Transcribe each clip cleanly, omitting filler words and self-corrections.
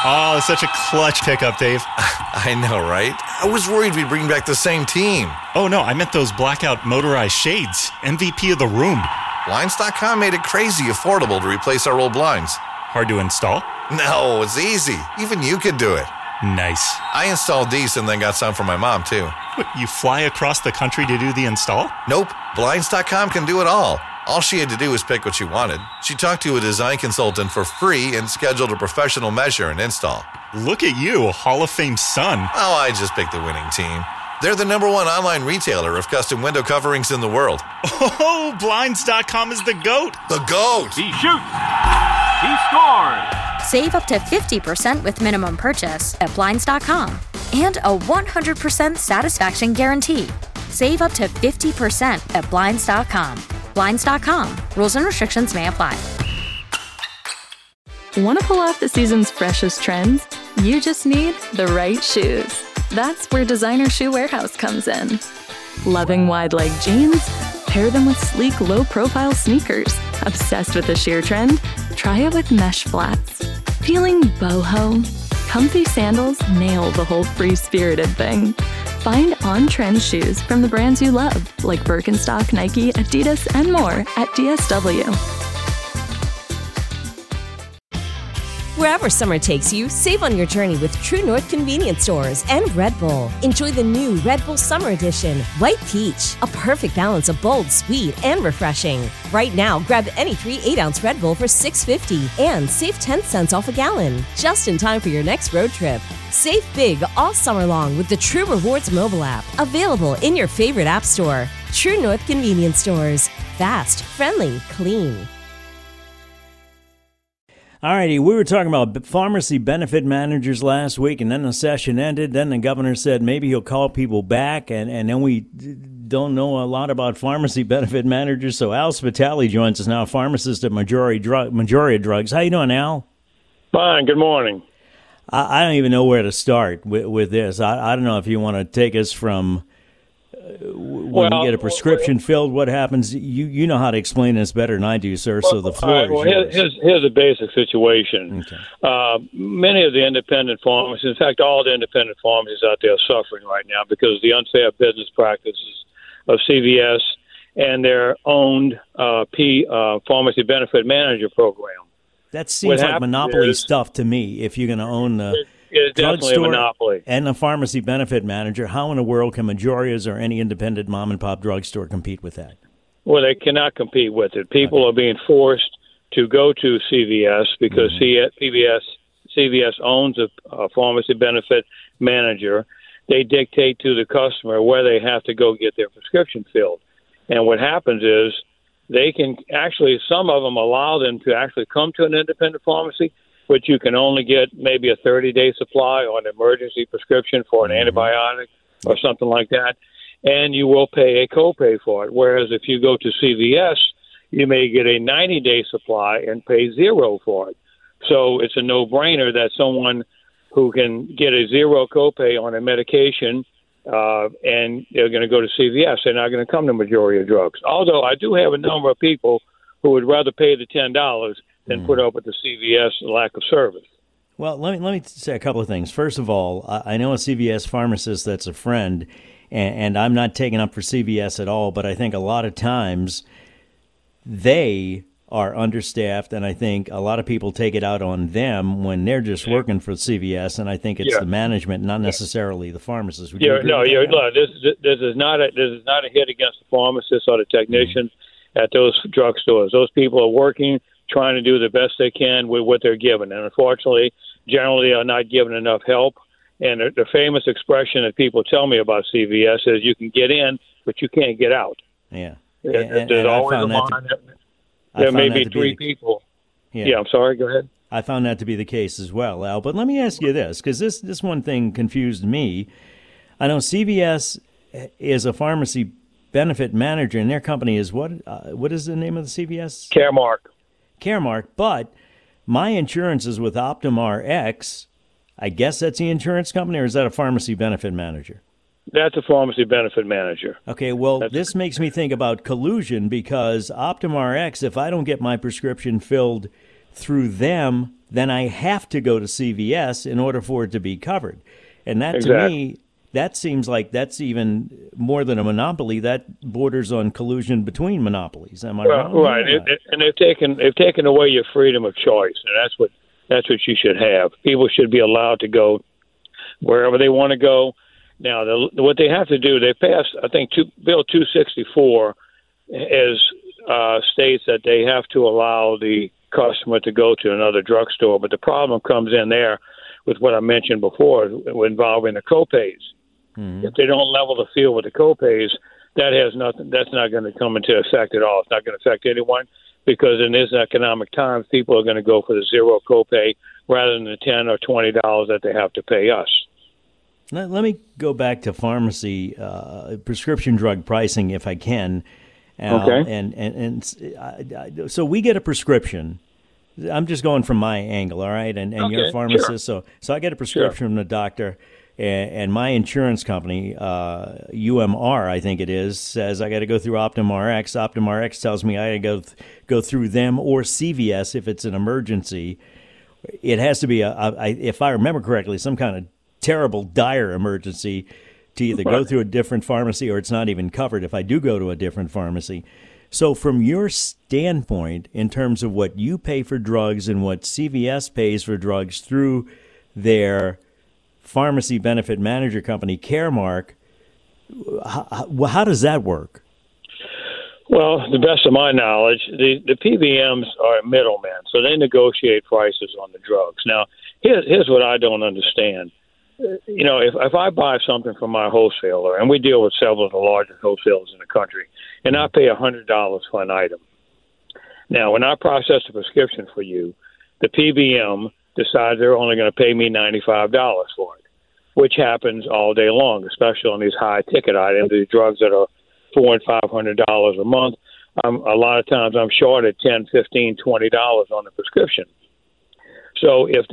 Oh, such a clutch pickup, Dave. I know, right? I was worried we'd bring back the same team. Oh, no, I meant those blackout motorized shades. MVP of the room. Blinds.com made it crazy affordable to replace our old blinds. Hard to install? No, it's easy. Even you could do it. Nice. I installed these and then got some for my mom, too. What, you fly across the country to do the install? Nope. Blinds.com can do it all. All she had to do was pick what she wanted. She talked to a design consultant for free and scheduled a professional measure and install. Look at you, Hall of Fame son. Oh, I just picked the winning team. They're the #1 online retailer of custom window coverings in the world. Oh, Blinds.com is the GOAT. The GOAT! He shoots. He scores. Save up to 50% with minimum purchase at Blinds.com. And a 100% satisfaction guarantee. Save up to 50% at Blinds.com. Blinds.com. Rules and restrictions may apply. Want to pull off the season's freshest trends? You just need the right shoes. That's where Designer Shoe Warehouse comes in. Loving wide leg jeans? Pair them with sleek, low-profile sneakers. Obsessed with the sheer trend? Try it with mesh flats. Feeling boho? Comfy sandals nail the whole free-spirited thing. Find on-trend shoes from the brands you love, like Birkenstock, Nike, Adidas, and more at DSW. Wherever summer takes you, save on your journey with True North Convenience Stores and Red Bull. Enjoy the new Red Bull Summer Edition, White Peach, a perfect balance of bold, sweet, and refreshing. Right now, grab any 3 8-ounce Red Bull for $6.50 and save 10 cents off a gallon, just in time for your next road trip. Save big all summer long with the True Rewards mobile app, available in your favorite app store. True North Convenience Stores. Fast, friendly, clean. All righty, we were talking about pharmacy benefit managers last week, and then the session ended. Then the governor said maybe he'll call people back, and then we don't know a lot about pharmacy benefit managers. So Al Spitali joins us now, pharmacist at Majority Drugs. How you doing, Al? Fine, good morning. I don't even know where to start with this. I don't know if you want to take us from when you get a prescription filled, what happens? You know how to explain this better than I do, sir, so the floor is yours. Here's a basic situation. Okay. Many of the independent pharmacies, in fact, all the independent pharmacies out there are suffering right now because of the unfair business practices of CVS and their owned pharmacy benefit manager program. That seems like monopoly stuff to me. If you're going to own the It's definitely a monopoly. And the pharmacy benefit manager, how in the world can Majoria's or any independent mom-and-pop drugstore compete with that? Well, they cannot compete with it. People are being forced to go to CVS because CVS owns a pharmacy benefit manager. They dictate to the customer where they have to go get their prescription filled. And what happens is they can actually, some of them allow them to actually come to an independent pharmacy, but you can only get maybe a 30-day supply on an emergency prescription for an antibiotic or something like that, and you will pay a copay for it. Whereas if you go to CVS, you may get a 90-day supply and pay zero for it. So it's a no-brainer that someone who can get a zero copay on a medication and they're going to go to CVS, they're not going to come to Majority Drugs. Although I do have a number of people who would rather pay the $10 than put up with the CVS lack of service. Well, let me say a couple of things. First of all, I know a CVS pharmacist that's a friend, and I'm not taking up for CVS at all, but I think a lot of times they are understaffed, and I think a lot of people take it out on them when they're just working for CVS, and I think it's the management, not necessarily the pharmacist. This is not a hit against the pharmacists or the technicians at those drugstores. Those people are working, trying to do the best they can with what they're given. And unfortunately, generally are not given enough help. And the famous expression that people tell me about CVS is you can get in, but you can't get out. Yeah. There's always a line. There may be three people. Yeah, I'm sorry. Go ahead. I found that to be the case as well, Al. But let me ask you this, because this one thing confused me. I know CVS is a pharmacy benefit manager, and their company is what? What is the name of the CVS? Caremark, but my insurance is with Optum Rx. I guess that's the insurance company, or is that a pharmacy benefit manager? That's a pharmacy benefit manager. Okay, well, this makes me think about collusion because Optum Rx, if I don't get my prescription filled through them, then I have to go to CVS in order for it to be covered. And that, Exactly. to me, that seems like that's even more than a monopoly. That borders on collusion between monopolies. Am I wrong? Right, Yeah. and they've taken away your freedom of choice, and that's what you should have. People should be allowed to go wherever they want to go. Now, what they have to do, they passed, I think, Bill 264 states that they have to allow the customer to go to another drugstore, but the problem comes in there with what I mentioned before involving the copays. Mm-hmm. If they don't level the field with the copays, that's not going to come into effect at all. It's not going to affect anyone because in this economic times, people are going to go for the zero copay rather than the $10 or $20 that they have to pay us. Let me go back to pharmacy prescription drug pricing, if I can. Okay. So we get a prescription. I'm just going from my angle, all right? And you're a pharmacist, sure. so I get a prescription from the doctor, and my insurance company, UMR, I think it is, says I got to go through OptumRx. OptumRx tells me I got to go through them or CVS if it's an emergency. It has to be, if I remember correctly, some kind of terrible, dire emergency to either go through a different pharmacy or it's not even covered if I do go to a different pharmacy. So from your standpoint, in terms of what you pay for drugs and what CVS pays for drugs through their pharmacy benefit manager company, Caremark, how does that work? Well, to the best of my knowledge, the PBMs are middlemen, so they negotiate prices on the drugs. Now, here's what I don't understand. You know, if I buy something from my wholesaler, and we deal with several of the largest wholesalers in the country, and I pay $100 for an item. Now, when I process a prescription for you, the PBM decides they're only going to pay me $95 for it, which happens all day long, especially on these high-ticket items, these drugs that are $400 and $500 a month. A lot of times I'm short at $10, $15, $20 on the prescription. So if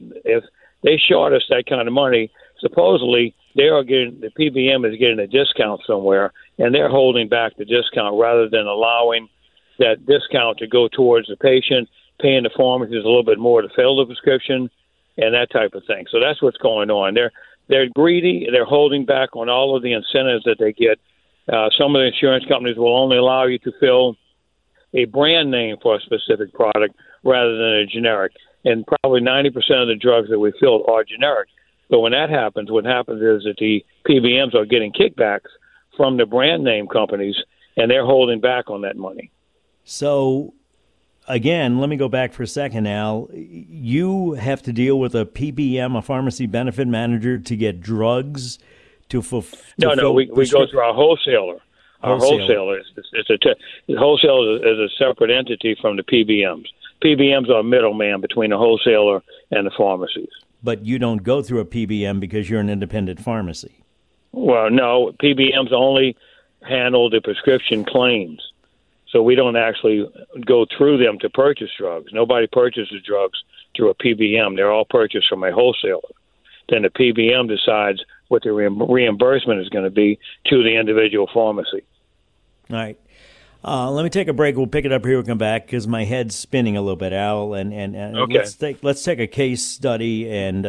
they short us that kind of money, supposedly the PBM is getting a discount somewhere, and they're holding back the discount rather than allowing that discount to go towards the patient, paying the pharmacist a little bit more to fill the prescription, and that type of thing. So that's what's going on. They're greedy. They're holding back on all of the incentives that they get. Some of the insurance companies will only allow you to fill a brand name for a specific product rather than a generic. And probably 90% of the drugs that we fill are generic. So when that happens, what happens is that the PBMs are getting kickbacks from the brand name companies, and they're holding back on that money. So, again, let me go back for a second, Al. You have to deal with a PBM, a pharmacy benefit manager, to get drugs to fulfill. No, we go through our wholesaler. Our wholesaler the wholesaler is a separate entity from the PBMs. PBMs are a middleman between the wholesaler and the pharmacies. But you don't go through a PBM because you're an independent pharmacy. Well, no, PBMs only handle the prescription claims. So we don't actually go through them to purchase drugs. Nobody purchases drugs through a PBM. They're all purchased from a wholesaler. Then the PBM decides what the reimbursement is going to be to the individual pharmacy. All right. Let me take a break. We'll pick it up here. We'll come back because my head's spinning a little bit, Al. And okay. let's take a case study. And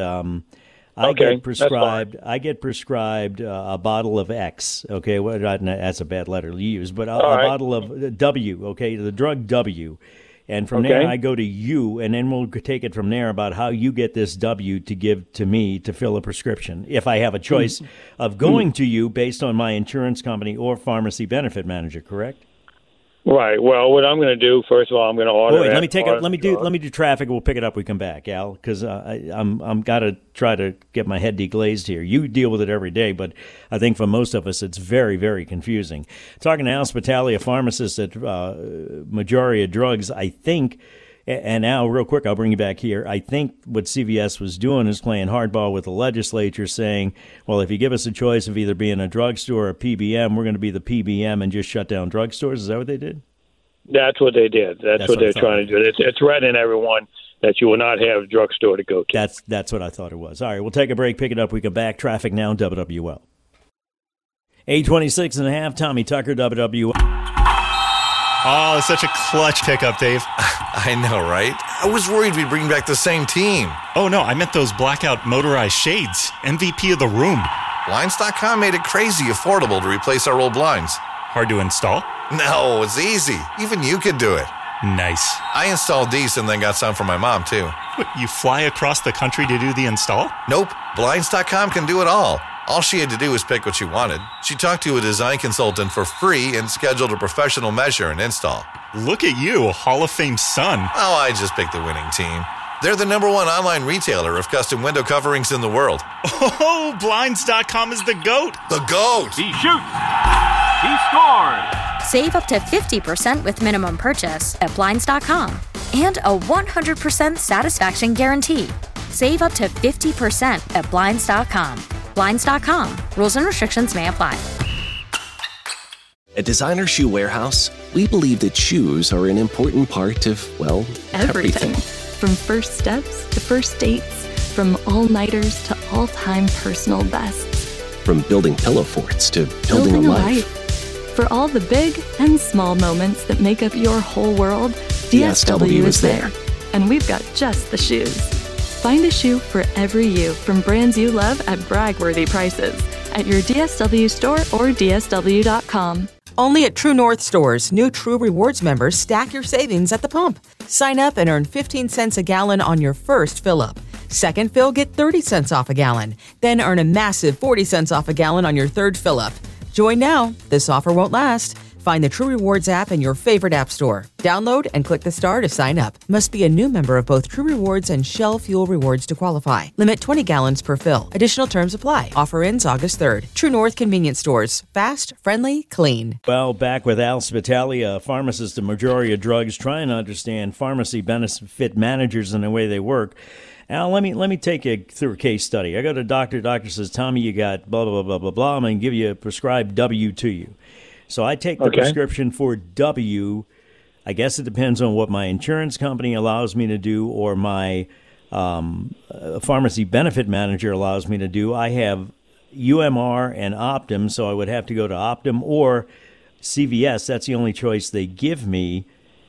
I get prescribed a bottle of X. Okay, well, that's a bad letter to use, but a bottle of W. Okay, the drug W. And from there, I go to you, and then we'll take it from there about how you get this W to give to me to fill a prescription. If I have a choice of going to you based on my insurance company or pharmacy benefit manager, correct? Right. Well, what I'm going to do, first of all, I'm going to order. Wait, let me do traffic. We'll pick it up. We come back, Al, because I'm got to try to get my head deglazed here. You deal with it every day, but I think for most of us, it's very, very confusing. Talking to Al Spitali, a pharmacist at Majority of Drugs, I think. And Al, real quick, I'll bring you back here. I think what CVS was doing is playing hardball with the legislature, saying, well, if you give us a choice of either being a drugstore or a PBM, we're going to be the PBM and just shut down drugstores. Is that what they did? That's what they did. That's what they're trying to do. It's threatening everyone that you will not have a drugstore to go to. That's what I thought it was. All right, we'll take a break, pick it up. We come back. Traffic now, WWL. 8:26.5, Tommy Tucker, WWL. Oh, it's such a clutch pickup, Dave. I know, right? I was worried we'd bring back the same team. Oh, no, I meant those blackout motorized shades. MVP of the room. Blinds.com made it crazy affordable to replace our old blinds. Hard to install? No, it's easy. Even you could do it. Nice. I installed these and then got some for my mom, too. What, you fly across the country to do the install? Nope. Blinds.com can do it all. All she had to do was pick what she wanted. She talked to a design consultant for free and scheduled a professional measure and install. Look at you, Hall of Fame son. Oh, I just picked the winning team. They're the #1 online retailer of custom window coverings in the world. Oh, Blinds.com is the GOAT. The GOAT! He shoots. He scores. Save up to 50% with minimum purchase at Blinds.com. And a 100% satisfaction guarantee. Save up to 50% at Blinds.com. Blinds.com. Rules and restrictions may apply. At Designer Shoe Warehouse, we believe that shoes are an important part of, well, everything. From first steps to first dates, from all-nighters to all-time personal bests. From building pillow forts to building a life. For all the big and small moments that make up your whole world, DSW is there. And we've got just the shoes. Find a shoe for every you from brands you love at brag-worthy prices at your DSW store or DSW.com. Only at True North stores, new True Rewards members stack your savings at the pump. Sign up and earn 15 cents a gallon on your first fill-up. Second fill, get 30 cents off a gallon. Then earn a massive 40 cents off a gallon on your third fill-up. Join now. This offer won't last. Find the True Rewards app in your favorite app store. Download and click the star to sign up. Must be a new member of both True Rewards and Shell Fuel Rewards to qualify. Limit 20 gallons per fill. Additional terms apply. Offer ends August 3rd. True North Convenience Stores. Fast, friendly, clean. Well, back with Al Spitali, a pharmacist at Majoria Drugs, trying to understand pharmacy benefit managers and the way they work. Al, let me take you through a case study. I go to a doctor. Doctor says, Tommy, you got blah, blah, blah, blah, blah. I'm going to give you a prescribed W to you. So I take the prescription for W. I guess it depends on what my insurance company allows me to do or my pharmacy benefit manager allows me to do. I have UMR and Optum, so I would have to go to Optum or CVS. That's the only choice they give me.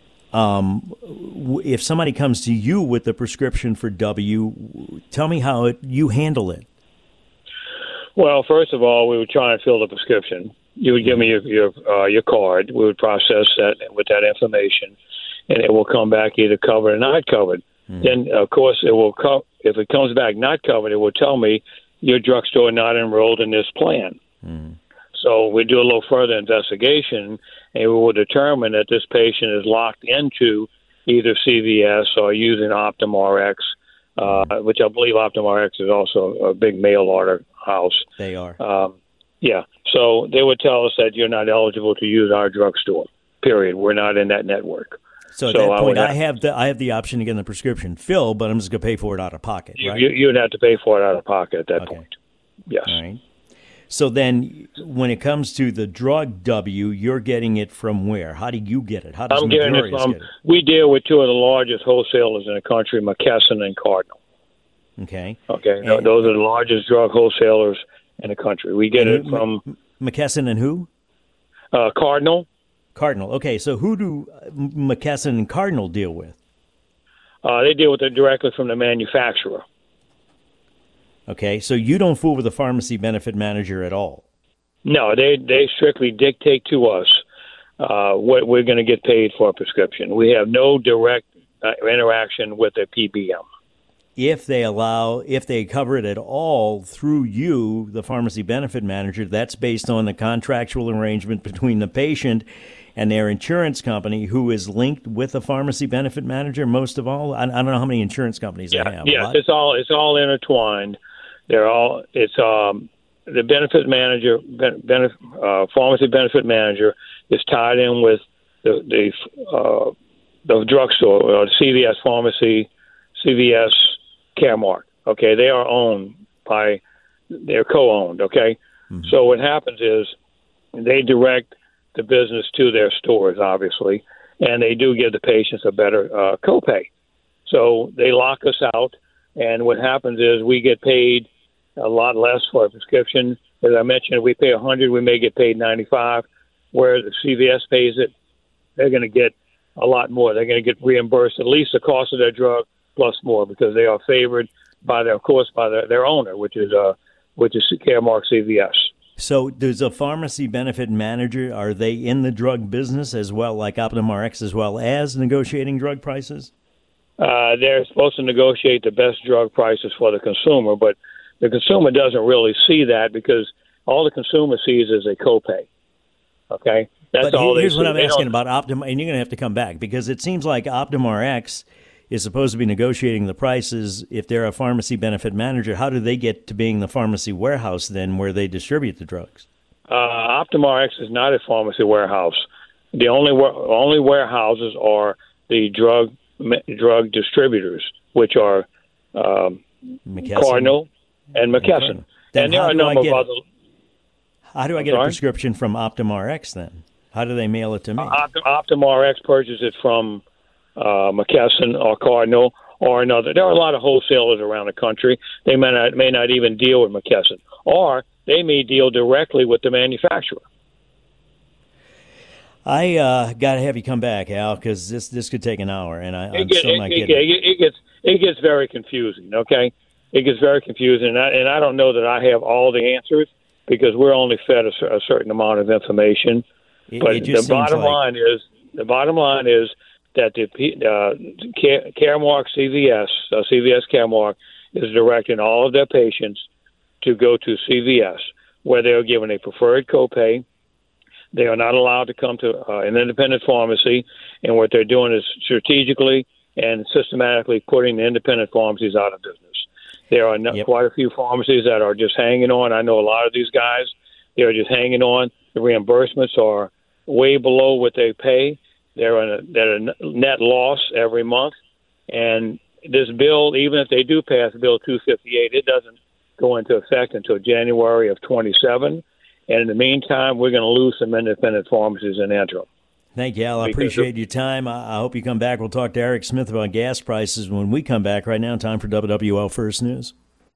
If somebody comes to you with the prescription for W, tell me how you handle it. Well, first of all, we would try and fill the prescription. You would give me your card. We would process that with that information, and it will come back either covered or not covered. Then, of course, it will if it comes back not covered, it will tell me your drugstore not enrolled in this plan. So we do a little further investigation, and we will determine that this patient is locked into either CVS or using Optum RX, which I believe Optum RX is also a big mail order house. They are. Yeah. So they would tell us that you're not eligible to use our drugstore, period. We're not in that network. So at that point, I have the option to get the prescription filled, but I'm just going to pay for it out of pocket, right? You'd have to pay for it out of pocket at that point. Yes. All right. So then when it comes to the drug W, you're getting it from where? How do you get it? How does Majorius get it? We deal with two of the largest wholesalers in the country, McKesson and Cardinal. Okay. And those are the largest drug wholesalers in the country. We get it from McKesson and who? Cardinal. Cardinal. Okay, so who do McKesson and Cardinal deal with? They deal with it directly from the manufacturer. Okay, so you don't fool with the pharmacy benefit manager at all? No, they strictly dictate to us what we're going to get paid for a prescription. We have no direct interaction with a PBM. If they cover it at all through you, the pharmacy benefit manager, that's based on the contractual arrangement between the patient and their insurance company, who is linked with the pharmacy benefit manager most of all. I don't know how many insurance companies they have. Yeah, it's all intertwined. The benefit manager, pharmacy benefit manager, is tied in with the drugstore, or the CVS pharmacy, CVS Caremark. Okay, they are they're co-owned. Okay, So what happens is they direct the business to their stores, obviously, and they do give the patients a better copay. So they lock us out, and what happens is we get paid a lot less for a prescription. As I mentioned, if we pay $100, we may get paid $95. Where the CVS pays it, they're going to get a lot more. They're going to get reimbursed at least the cost of their drug plus more because they are favored by their owner, which is Caremark CVS. So there's a pharmacy benefit manager. Are they in the drug business as well, like OptumRx, as well as negotiating drug prices? They're supposed to negotiate the best drug prices for the consumer, but the consumer doesn't really see that because all the consumer sees is a copay. Okay? That's all here's they what see. I'm asking about Optum, and you're going to have to come back because it seems like OptumRx is supposed to be negotiating the prices. If they're a pharmacy benefit manager, how do they get to being the pharmacy warehouse then where they distribute the drugs? OptumRx is not a pharmacy warehouse. The only warehouses are the drug distributors, which are Cardinal and McKesson. And there are a number of other. How do I get a prescription from OptumRx then? How do they mail it to me? OptumRx purchases it from McKesson or Cardinal or another. There are a lot of wholesalers around the country. They may not even deal with McKesson, or they may deal directly with the manufacturer. I got to have you come back, Al, because this could take an hour, and I'm still not getting it. It gets very confusing. Okay, it gets very confusing, and I don't know that I have all the answers because we're only fed a certain amount of information. But the bottom line is that the Caremark CVS Caremark is directing all of their patients to go to CVS, where they are given a preferred copay. They are not allowed to come to an independent pharmacy, and what they're doing is strategically and systematically putting the independent pharmacies out of business. There are quite a few pharmacies that are just hanging on. I know a lot of these guys. They are just hanging on. The reimbursements are way below what they pay. They're a net loss every month. And this bill, even if they do pass Bill 258, it doesn't go into effect until January of 27. And in the meantime, we're going to lose some independent pharmacies in interim. Thank you, Al. I appreciate your time. I hope you come back. We'll talk to Eric Smith about gas prices when we come back. Right now, time for WWL First News.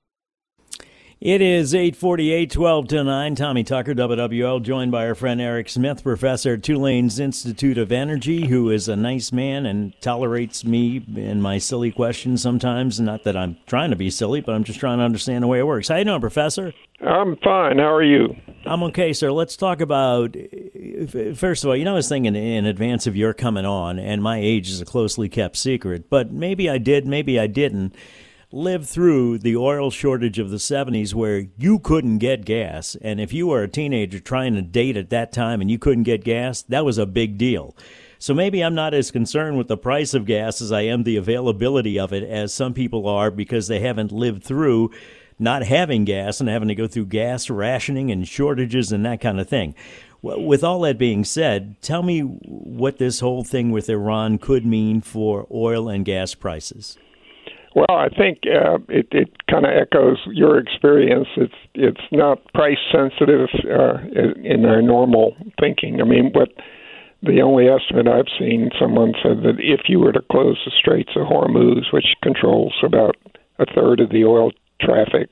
It is 8:48, 12 to 9. Tommy Tucker, WWL, joined by our friend Eric Smith, professor at Tulane's Institute of Energy, who is a nice man and tolerates me and my silly questions sometimes. Not that I'm trying to be silly, but I'm just trying to understand the way it works. How you doing, Professor? I'm fine. How are you? I'm okay, sir. Let's talk about, first of all, I was thinking in advance of your coming on, and my age is a closely kept secret, but maybe I did, maybe I didn't, live through the oil shortage of the 70s where you couldn't get gas. And if you were a teenager trying to date at that time and you couldn't get gas, that was a big deal. So maybe I'm not as concerned with the price of gas as I am the availability of it, as some people are, because they haven't lived through not having gas and having to go through gas rationing and shortages and that kind of thing. With all that being said, tell me what this whole thing with Iran could mean for oil and gas prices. Well, I think it kind of echoes your experience. It's not price sensitive in our normal thinking. I mean, the only estimate I've seen, someone said that if you were to close the Straits of Hormuz, which controls about a third of the oil traffic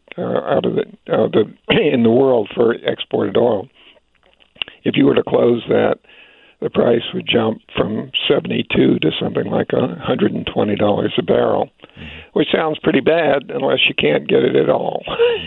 in the world for exported oil, if you were to close that, the price would jump from $72 to something like $120 a barrel, which sounds pretty bad unless you can't get it at all.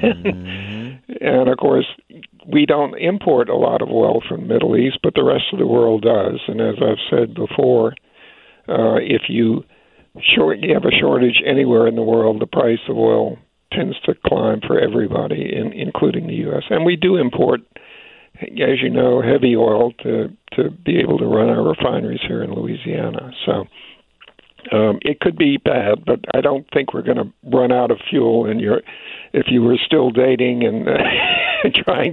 And, of course, we don't import a lot of oil from the Middle East, but the rest of the world does. And as I've said before, if you have a shortage anywhere in the world, the price of oil tends to climb for everybody, including the U.S. And we do import, as you know, heavy oil to be able to run our refineries here in Louisiana. So it could be bad, but I don't think we're going to run out of fuel. And if you were still dating and trying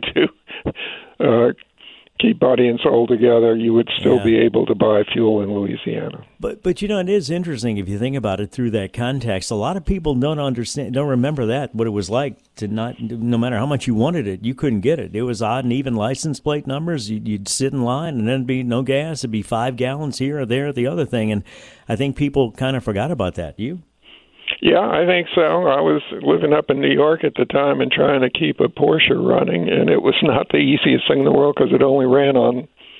to keep body and soul together, you would still be able to buy fuel in Louisiana. But it is interesting if you think about it through that context. A lot of people don't remember what it was like to no matter how much you wanted it, you couldn't get it. It was odd and even license plate numbers. You'd sit in line and then it'd be no gas. It'd be 5 gallons here or there, the other thing. And I think people kind of forgot about that. You? Yeah, I think so. I was living up in New York at the time and trying to keep a Porsche running, and it was not the easiest thing in the world because it only ran on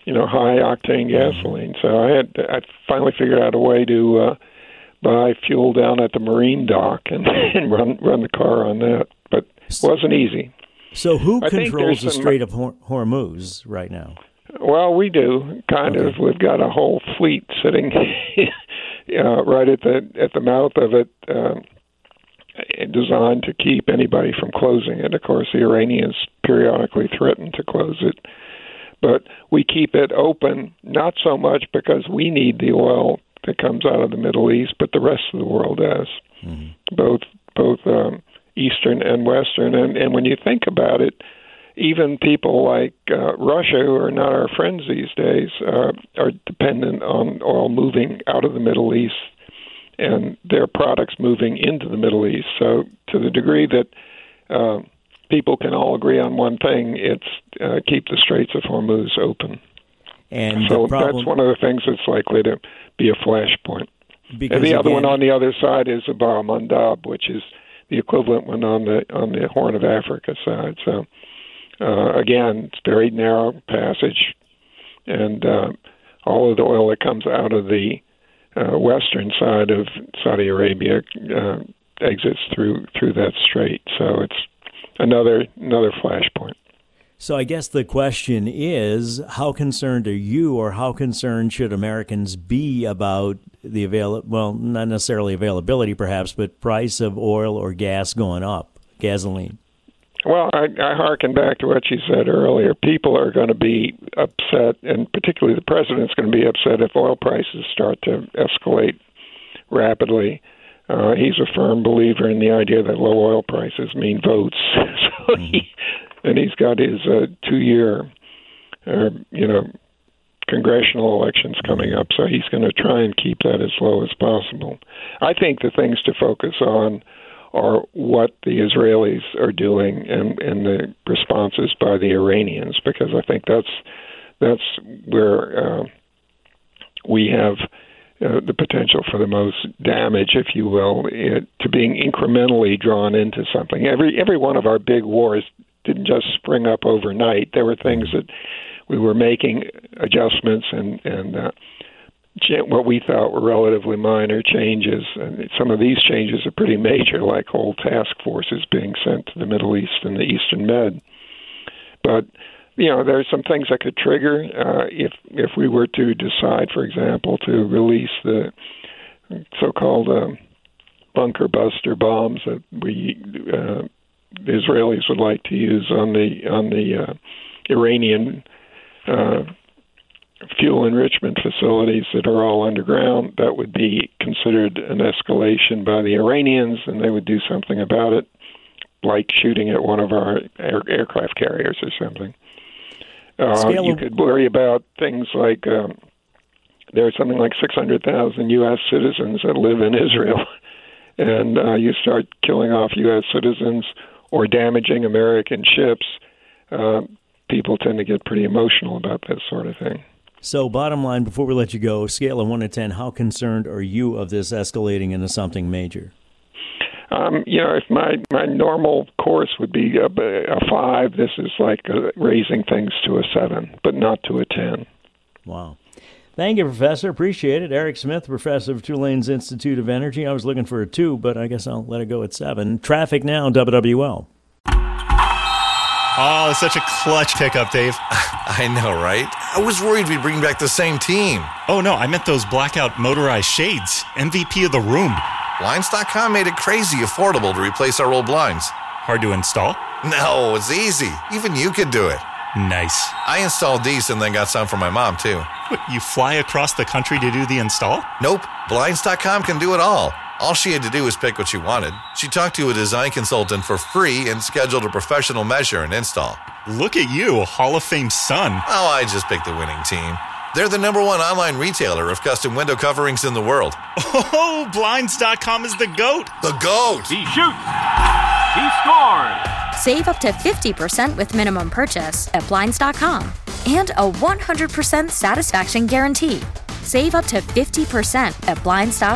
high octane gasoline. So I finally figured out a way to buy fuel down at the marine dock and run the car on that, but it wasn't easy. So who controls the Strait of Hormuz right now? Well, we do, kind of. We've got a whole fleet sitting right at the mouth of it, designed to keep anybody from closing it. Of course, the Iranians periodically threaten to close it, but we keep it open, not so much because we need the oil that comes out of the Middle East, but the rest of the world does, both Eastern and Western. And when you think about it, even people like Russia, who are not our friends these days, are dependent on oil moving out of the Middle East and their products moving into the Middle East. So to the degree that people can all agree on one thing, it's keep the Straits of Hormuz open. And so that's one of the things that's likely to be a flashpoint. And the other one on the other side is the Bab el-Mandab, which is the equivalent one on the Horn of Africa side. So again, it's very narrow passage, and all of the oil that comes out of the western side of Saudi Arabia exits through that strait. So it's another flashpoint. So I guess the question is, how concerned are you, or how concerned should Americans be about the not necessarily availability perhaps, but price of oil or gas going up, gasoline? Well, I hearken back to what you said earlier. People are going to be upset, and particularly the president's going to be upset if oil prices start to escalate rapidly. He's a firm believer in the idea that low oil prices mean votes. So he's got his 2-year, congressional elections coming up, so he's going to try and keep that as low as possible. I think the things to focus on are what the Israelis are doing and the responses by the Iranians, because I think that's where we have the potential for the most damage, if you will, to being incrementally drawn into something. Every one of our big wars didn't just spring up overnight. There were things that we were making adjustments and what we thought were relatively minor changes. And some of these changes are pretty major, like whole task forces being sent to the Middle East and the Eastern Med. But there's some things that could trigger if we were to decide, for example, to release the so-called bunker buster bombs that the Israelis would like to use on the Iranian fuel enrichment facilities that are all underground. That would be considered an escalation by the Iranians, and they would do something about it, like shooting at one of our aircraft carriers or something. You could worry about things like there's something like 600,000 U.S. citizens that live in Israel, and you start killing off U.S. citizens or damaging American ships, people tend to get pretty emotional about that sort of thing. So bottom line, before we let you go, scale of 1 to 10, how concerned are you of this escalating into something major? If my normal course would be a 5, this is like raising things to a 7, but not to a 10. Wow. Thank you, Professor. Appreciate it. Eric Smith, Professor of Tulane's Institute of Energy. I was looking for a 2, but I guess I'll let it go at 7. Traffic now, WWL. Oh, it's such a clutch pickup, Dave. I know, right? I was worried we'd bring back the same team. Oh, no, I meant those blackout motorized shades. MVP of the room. Blinds.com made it crazy affordable to replace our old blinds. Hard to install? No, it's easy. Even you could do it. Nice. I installed these and then got some for my mom, too. What, you fly across the country to do the install? Nope. Blinds.com can do it all. All she had to do was pick what she wanted. She talked to a design consultant for free and scheduled a professional measure and install. Look at you, Hall of Fame son. Oh, I just picked the winning team. They're the #1 online retailer of custom window coverings in the world. Oh, Blinds.com is the GOAT. The GOAT! He shoots. He scores. Save up to 50% with minimum purchase at Blinds.com. And a 100% satisfaction guarantee. Save up to 50% at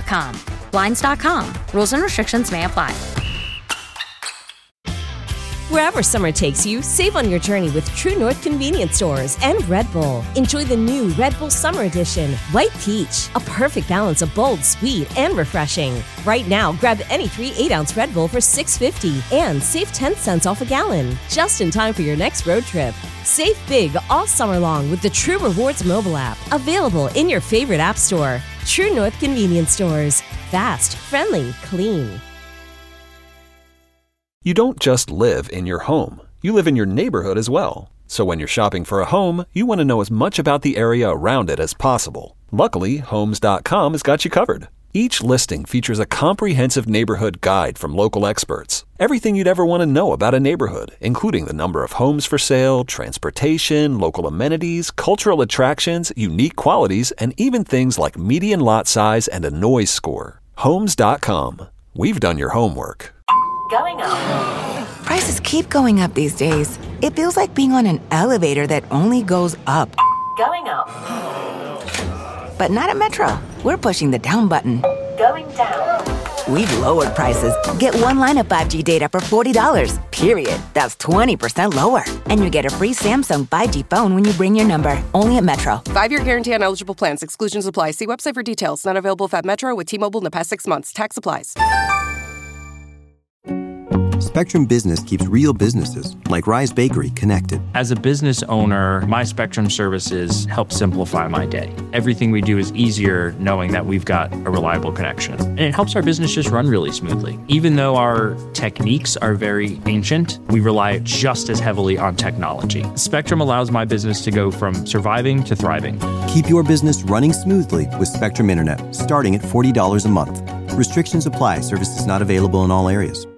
Blinds.com. Blinds.com. Rules and restrictions may apply. Wherever summer takes you, save on your journey with True North Convenience Stores and Red Bull. Enjoy the new Red Bull Summer Edition, White Peach, a perfect balance of bold, sweet, and refreshing. Right now, grab any 3 8-ounce Red Bull for $6.50 and save 10 cents off a gallon, just in time for your next road trip. Save big all summer long with the True Rewards mobile app, available in your favorite app store. True North Convenience Stores. Fast, friendly, clean. You don't just live in your home. You live in your neighborhood as well. So when you're shopping for a home, you want to know as much about the area around it as possible. Luckily, Homes.com has got you covered. Each listing features a comprehensive neighborhood guide from local experts. Everything you'd ever want to know about a neighborhood, including the number of homes for sale, transportation, local amenities, cultural attractions, unique qualities, and even things like median lot size and a noise score. Homes.com. We've done your homework. Going up. Prices keep going up these days. It feels like being on an elevator that only goes up. Going up. But not at Metro. We're pushing the down button. Going down. We've lowered prices. Get one line of 5G data for $40, period. That's 20% lower. And you get a free Samsung 5G phone when you bring your number. Only at Metro. 5-year guarantee on eligible plans. Exclusions apply. See website for details. Not available at Metro with T-Mobile in the past 6 months. Tax applies. Spectrum Business keeps real businesses, like Rise Bakery, connected. As a business owner, my Spectrum services help simplify my day. Everything we do is easier knowing that we've got a reliable connection. And it helps our business just run really smoothly. Even though our techniques are very ancient, we rely just as heavily on technology. Spectrum allows my business to go from surviving to thriving. Keep your business running smoothly with Spectrum Internet, starting at $40 a month. Restrictions apply. Services not available in all areas.